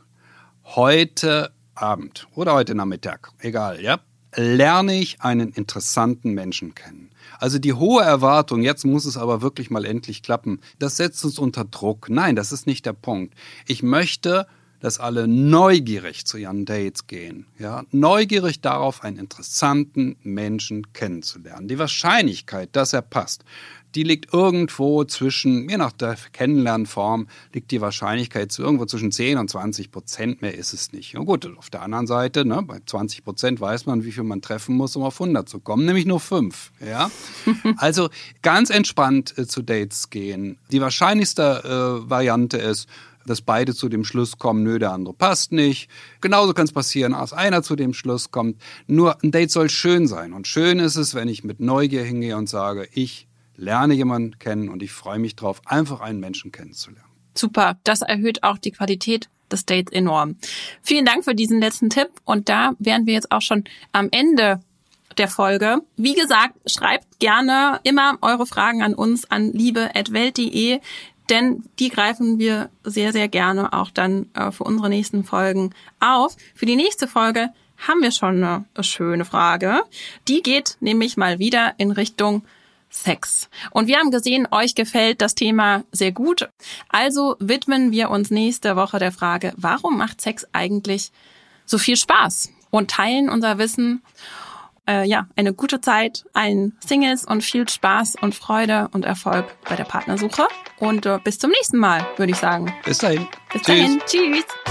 Heute Abend oder heute Nachmittag, egal, ja, lerne ich einen interessanten Menschen kennen. Also die hohe Erwartung, jetzt muss es aber wirklich mal endlich klappen, das setzt uns unter Druck. Nein, das ist nicht der Punkt. Ich möchte, dass alle neugierig zu ihren Dates gehen. Ja? Neugierig darauf, einen interessanten Menschen kennenzulernen. Die Wahrscheinlichkeit, dass er passt, die liegt irgendwo zwischen, je nach der Kennenlernform, liegt die Wahrscheinlichkeit zu irgendwo zwischen zehn und zwanzig Prozent, mehr ist es nicht. Und gut, auf der anderen Seite, ne, bei zwanzig Prozent weiß man, wie viel man treffen muss, um auf hundert zu kommen, nämlich nur fünf. Ja? Also ganz entspannt äh, zu Dates gehen. Die wahrscheinlichste äh, Variante ist, dass beide zu dem Schluss kommen, nö, der andere passt nicht. Genauso kann es passieren, dass einer zu dem Schluss kommt. Nur ein Date soll schön sein. Und schön ist es, wenn ich mit Neugier hingehe und sage, ich lerne jemanden kennen und ich freue mich drauf, einfach einen Menschen kennenzulernen. Super, das erhöht auch die Qualität des Dates enorm. Vielen Dank für diesen letzten Tipp und da wären wir jetzt auch schon am Ende der Folge. Wie gesagt, schreibt gerne immer eure Fragen an uns an liebe at welt punkt de, denn die greifen wir sehr, sehr gerne auch dann äh, für unsere nächsten Folgen auf. Für die nächste Folge haben wir schon eine schöne Frage. Die geht nämlich mal wieder in Richtung Sex. Und wir haben gesehen, euch gefällt das Thema sehr gut. Also widmen wir uns nächste Woche der Frage, warum macht Sex eigentlich so viel Spaß? Und teilen unser Wissen. Äh, ja, eine gute Zeit allen Singles und viel Spaß und Freude und Erfolg bei der Partnersuche. Und äh, bis zum nächsten Mal, würde ich sagen. Bis dahin. Bis dahin. Tschüss.